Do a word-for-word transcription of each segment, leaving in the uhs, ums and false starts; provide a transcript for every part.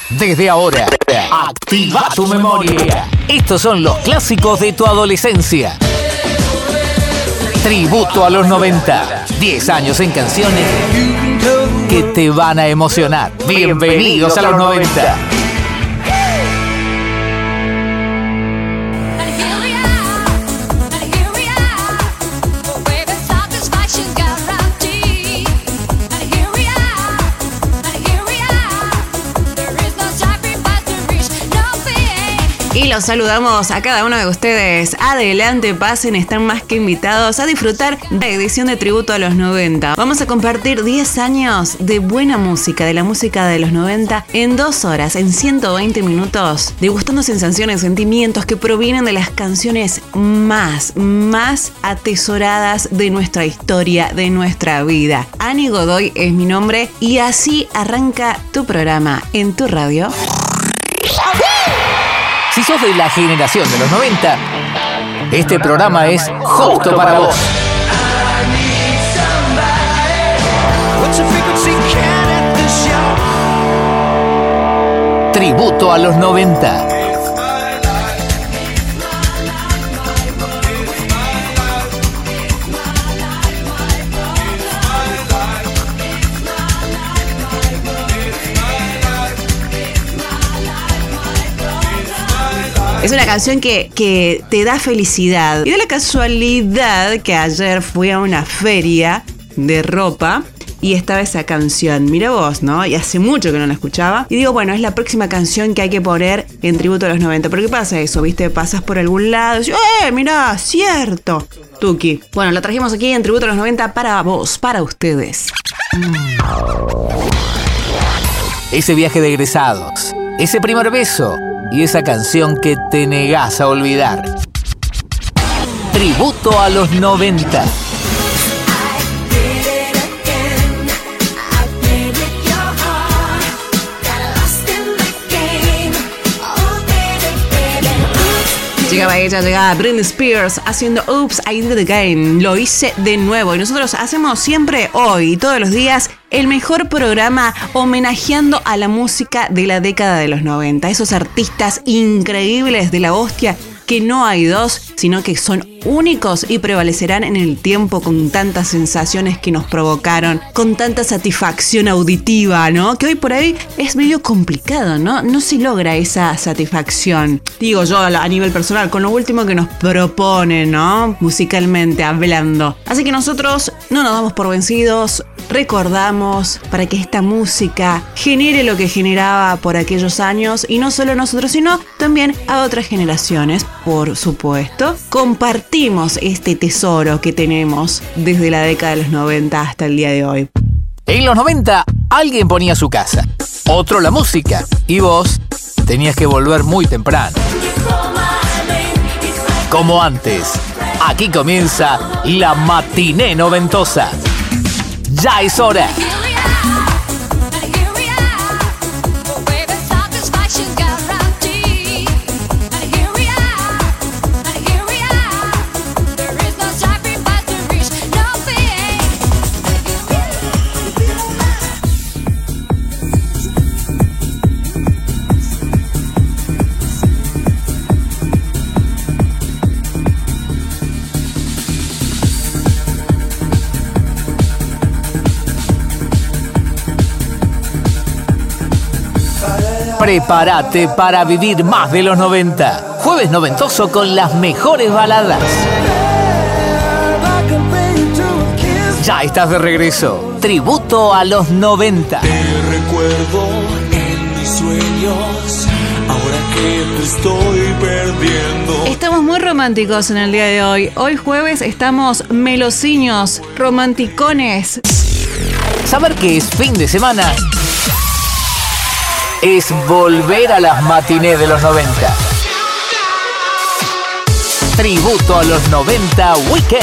Desde ahora, activa tu memoria. Estos son los clásicos de tu adolescencia. Tributo a los noventa. diez años en canciones que te van a emocionar. Bienvenidos a los noventa. Y los saludamos a cada uno de ustedes. Adelante, pasen, están más que invitados a disfrutar de la edición de Tributo a los noventa. Vamos a compartir diez años de buena música, de la música de los noventa, en dos horas, en ciento veinte minutos, degustando sensaciones, sentimientos que provienen de las canciones más, más atesoradas de nuestra historia, de nuestra vida. Ani Godoy es mi nombre y así arranca tu programa en tu radio. Si sos de la generación de los noventa, este programa es justo para vos. Tributo a los noventa. Es una canción que, que te da felicidad. Y de la casualidad que ayer fui a una feria de ropa y estaba esa canción. Mira vos, ¿no? Y hace mucho que no la escuchaba. Y digo, bueno, es la próxima canción que hay que poner en Tributo a los noventa. ¿Pero qué pasa eso? ¿Viste? Pasas por algún lado y dices, ¡eh, mirá, cierto! Tuki. Bueno, la trajimos aquí en Tributo a los noventa para vos, para ustedes. Ese viaje de egresados, ese primer beso y esa canción que te negás a olvidar. Tributo a los noventa. Llegaba ella, llegaba Britney Spears haciendo Oops, I Did It Again. Lo hice de nuevo. Y nosotros hacemos siempre, hoy y todos los días, el mejor programa homenajeando a la música de la década de los noventa. Esos artistas increíbles de la hostia que no hay dos, sino que son únicos y prevalecerán en el tiempo con tantas sensaciones que nos provocaron, con tanta satisfacción auditiva, ¿no? Que hoy por ahí es medio complicado, ¿no? No se logra esa satisfacción. Digo yo a nivel personal, con lo último que nos proponen, ¿no? Musicalmente hablando. Así que nosotros no nos damos por vencidos, recordamos para que esta música genere lo que generaba por aquellos años y no solo nosotros, sino también a otras generaciones, por supuesto. Compartimos este tesoro que tenemos desde la década de los noventa hasta el día de hoy. En los noventa, alguien ponía su casa, otro la música, y vos tenías que volver muy temprano. Como antes, aquí comienza la matiné noventosa. ¡Ya es hora! Prepárate para vivir más de los noventa. Jueves noventoso con las mejores baladas. Ya estás de regreso. Tributo a los noventa. Te recuerdo en mis sueños, ahora que te estoy perdiendo. Estamos muy románticos en el día de hoy. Hoy jueves estamos melosiños, romanticones. Saber que es fin de semana es volver a las matinés de los noventa. Tributo a los noventa Weekend.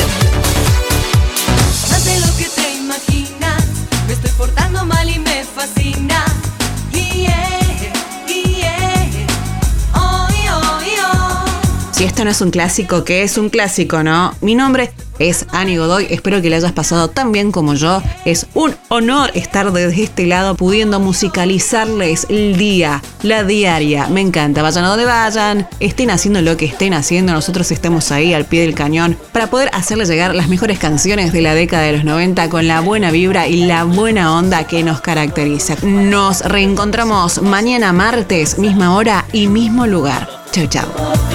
No sé lo que te imaginas, me estoy portando mal y me fascina. Yeah, yeah, oh, oh, oh. Si esto no es un clásico, ¿qué es un clásico, no? Mi nombre es Ani Godoy. Espero que le hayas pasado tan bien como yo. Es un honor estar desde este lado pudiendo musicalizarles el día, la diaria. Me encanta. Vayan a donde vayan, estén haciendo lo que estén haciendo. Nosotros estamos ahí al pie del cañón para poder hacerles llegar las mejores canciones de la década de los noventa con la buena vibra y la buena onda que nos caracteriza. Nos reencontramos mañana martes, misma hora y mismo lugar. Chau, chau.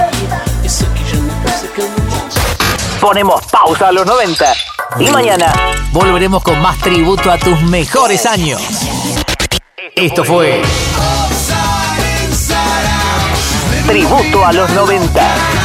Ponemos pausa a los noventa y mañana volveremos con más tributo a tus mejores años. Esto fue Tributo a los noventa.